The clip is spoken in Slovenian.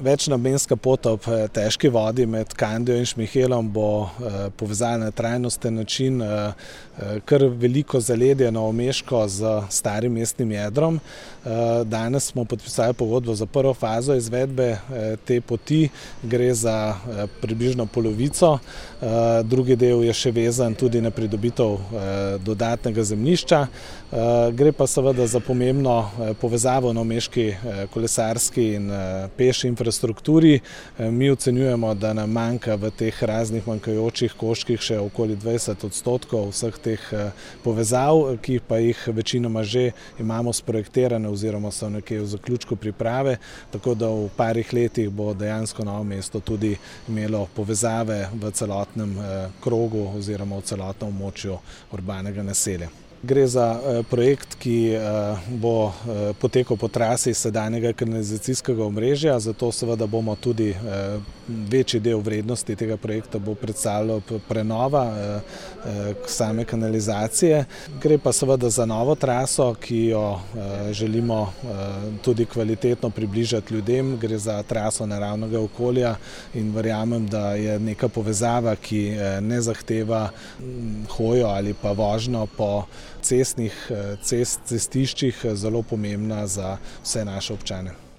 Večnamenska pot ob težki vodi med Kandijo in Šmihelom bo povezala na trajnosten način kar veliko zaledje novomeško z starim mestnim jedrom. Danes smo podpisali pogodbo za prvo fazo izvedbe te poti, gre za približno polovico. Drugi del je še vezan tudi na pridobitev dodatnega zemljišča. Gre pa seveda za pomembno povezavo novomeški kolesarski in peš infrastrukturi. Mi ocenjujemo, da nam manjka v teh raznih manjkajočih koščkih še okoli 20% vseh teh povezav, ki pa jih večinoma že imamo sprojektirane oziroma so nekje v zaključku priprave, tako da v parih letih bo dejansko Novo mesto tudi imelo povezave v celotnem krogu oziroma v celotnem območju urbanega naselja. Gre za projekt, ki bo potekal po trasi sedanjega kanalizacijskega omrežja, zato seveda bomo tudi večji del vrednosti tega projekta bo predstavljal prenova same kanalizacije. Gre pa seveda za novo traso, ki jo želimo tudi kvalitetno približati ljudem. Gre za traso naravnega okolja in verjamem, da je neka povezava, ki ne zahteva hojo ali pa vožnjo po cestiščih zelo pomembna za vse naše občane.